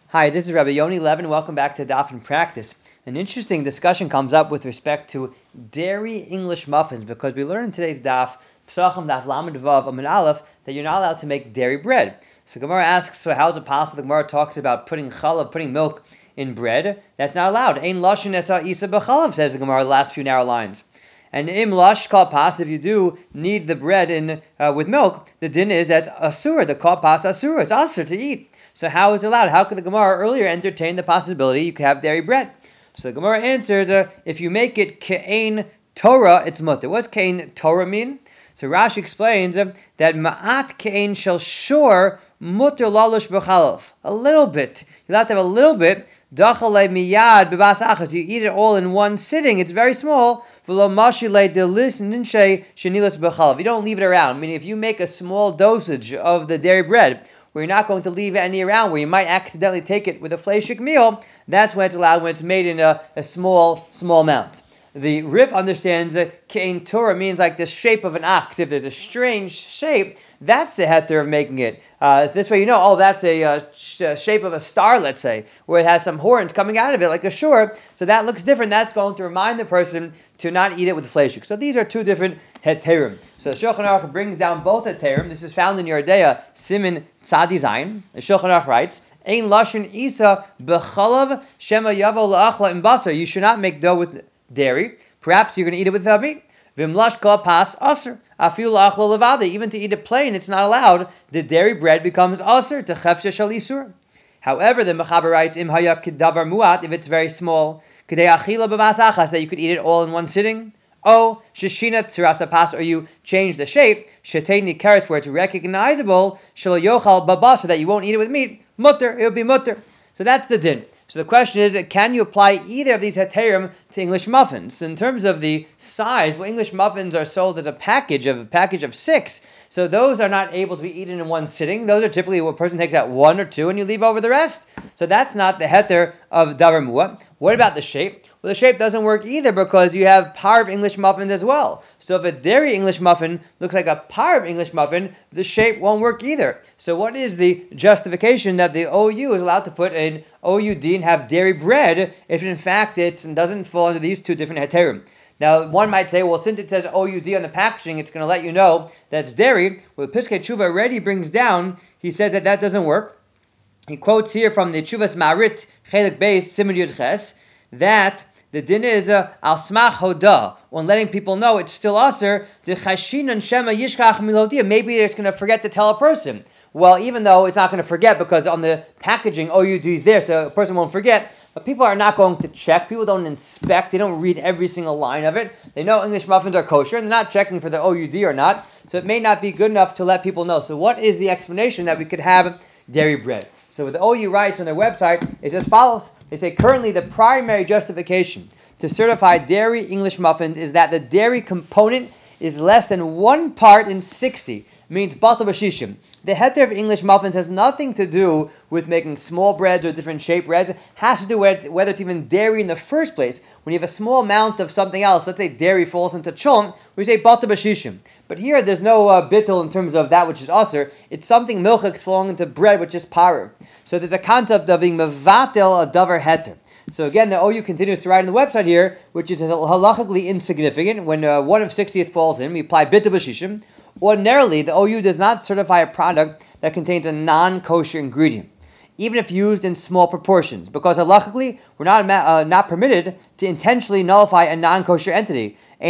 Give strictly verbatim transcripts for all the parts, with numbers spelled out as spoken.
Hi, this is Rabbi Yoni Levin. Welcome back to Daf and Practice. An interesting discussion comes up with respect to dairy English muffins because we learned in today's Daf, Psachim Daf Lamed Vav Amud Aleph, that you're not allowed to make dairy bread. So Gemara asks, so how is it possible? The Gemara talks about putting chalav, putting milk in bread. That's not allowed. Ein lashon esa isa b'chalav, says the Gemara, the last few narrow lines. And im lash kal pas, if you do need the bread in uh, with milk, the din is that's asur, the kal pas asur, it's asur to eat. So how is it allowed? How could the Gemara earlier entertain the possibility you could have dairy bread? So the Gemara answers, uh, if you make it ke'ein Torah, it's mutter. What's ke'ein Torah mean? So Rashi explains uh, that ma'at ke'ein shel shor mutter lalush b'chalav. A little bit. You'll have to have a little bit. Dachalei miyad b'bas achas. You eat it all in one sitting. It's very small. V'lo mashilei delis ninshe shenilas b'chalav. You don't leave it around. Meaning if you make a small dosage of the dairy bread, where you're not going to leave any around, where you might accidentally take it with a fleshik meal, that's when it's allowed, when it's made in a, a small, small amount. The Rif understands that Ke'ein Torah means like the shape of an ox. If there's a strange shape, that's the heter of making it. Uh, this way you know, oh, that's a uh, sh- shape of a star, let's say, where it has some horns coming out of it, like a shore. So that looks different. That's going to remind the person to not eat it with fleshik. So these are two different heterim. So the Shulchan Aruch brings down both heterim. This is found in Yoreh Simin Tzadi Zayin. The Shulchan Aruch writes, Ein lashon isa b'chalav shema yavo la'achla im basar. You should not make dough with dairy. Perhaps you're going to eat it with uh, meat. V'mlash kol pas aser. Afil la'achla levada. Even to eat it plain, it's not allowed. The dairy bread becomes aser to chefshe shal isur. However, the Mechaber writes, Im haya kedavar muat, if it's very small, kedei achila b'vas achas, that you could eat it all in one sitting. Oh, sheshina tzirasa pas, or you change the shape, shetei nikaris, where it's recognizable, shelo yochal babasa, that you won't eat it with meat, mutter, it would be mutter. So that's the din. So the question is, can you apply either of these heterim to English muffins? In terms of the size, well, English muffins are sold as a package of a package of six. So those are not able to be eaten in one sitting. Those are typically what a person takes out one or two and you leave over the rest. So that's not the heter of davar mu'ah. What about the shape? Well, the shape doesn't work either because you have parv English muffins as well. So if a dairy English muffin looks like a parv English muffin, the shape won't work either. So what is the justification that the O U is allowed to put in O U D and have dairy bread if in fact it doesn't fall into these two different heterim? Now, one might say, well, since it says O U D on the packaging, it's going to let you know that it's dairy. Well, the Piskei Tshuva already brings down, he says that that doesn't work. He quotes here from the Tshuvas Ma'arit, Chelik Beis, Siman Yud Ches, that the din is uh, al smach hoda, when letting people know it's still aser, the chashinan shema yishkach milodia, maybe it's going to forget to tell a person. Well, even though it's not going to forget because on the packaging O U D is there, so a person won't forget, but people are not going to check, people don't inspect, they don't read every single line of it. They know English muffins are kosher, and they're not checking for the O U D or not, so it may not be good enough to let people know. So what is the explanation that we could have dairy bread? So what the O U writes on their website is as follows. They say, currently the primary justification to certify dairy English muffins is that the dairy component is less than one part in sixty, means batal b'shishim. The heter of English muffins has nothing to do with making small breads or different shaped breads. It has to do with whether it's even dairy in the first place. When you have a small amount of something else, let's say dairy falls into chon, we say batal b'shishim. But here there's no uh, bittul in terms of that which is aser. It's something milchik falling into bread which is parer. So there's a concept of being mevatel a davar heter. So again, the O U continues to write on the website here, which is halachically insignificant. When uh, one of sixtieth falls in, we apply bittul b'shishim. Ordinarily, the O U does not certify a product that contains a non-kosher ingredient, even if used in small proportions, because halachically, we're not uh, not permitted to intentionally nullify a non-kosher entity. They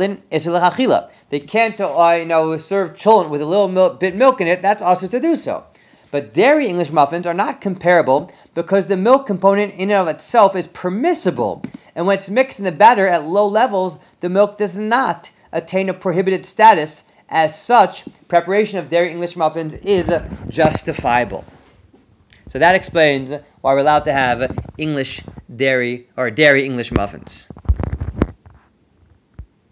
can't, uh, you know, serve cholent with a little milk, bit milk in it. That's also to do so. But dairy English muffins are not comparable because the milk component in and of itself is permissible, and when it's mixed in the batter at low levels, the milk does not attain a prohibited status. As such, preparation of dairy English muffins is justifiable. So that explains why we're allowed to have English dairy or dairy English muffins.